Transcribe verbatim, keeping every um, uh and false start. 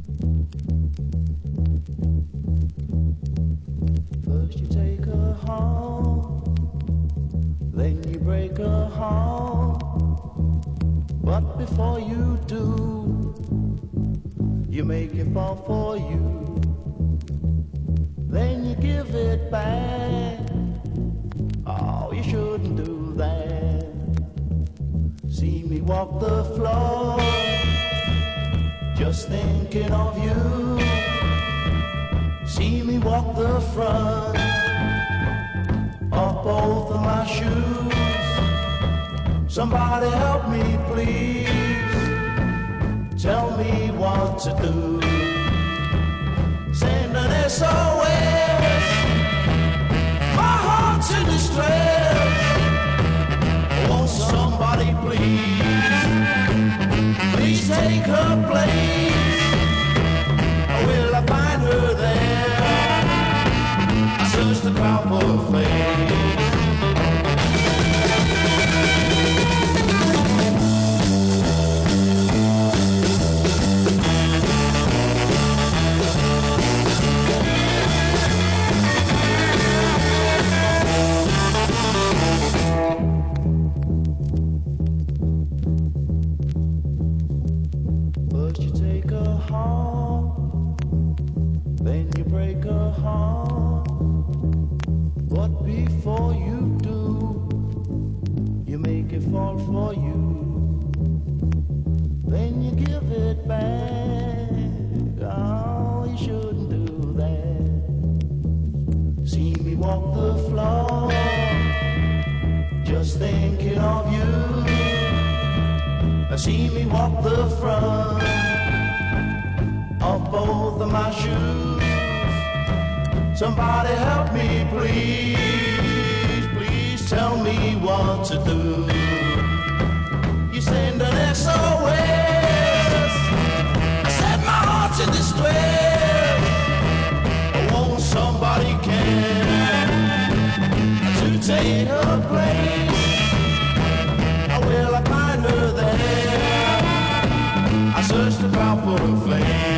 First you take her home, then you break her heart. But before you do, you make it fall for you. Then you give it back. Oh, you shouldn't do that. See me walk the floor, just thinking of you. See me walk the front of both of my shoes. Somebody help me, please. Tell me what to do. Send an S O S. My heart's in distress. Won't somebody please, please take her place? Will I find her there? I search the crowd for her face. First you take her heart, then you break her heart. But before you do, you make it fall for you. Then you give it back. Oh, you shouldn't do that. See me walk the floor, just thinking of you. See me walk the front of both of my shoes. Somebody help me, please. Please tell me what to do. You send an S O S. I said my heart's in distress. Won't somebody care to take her place? Will I find her there? I searched the crowd for a flame.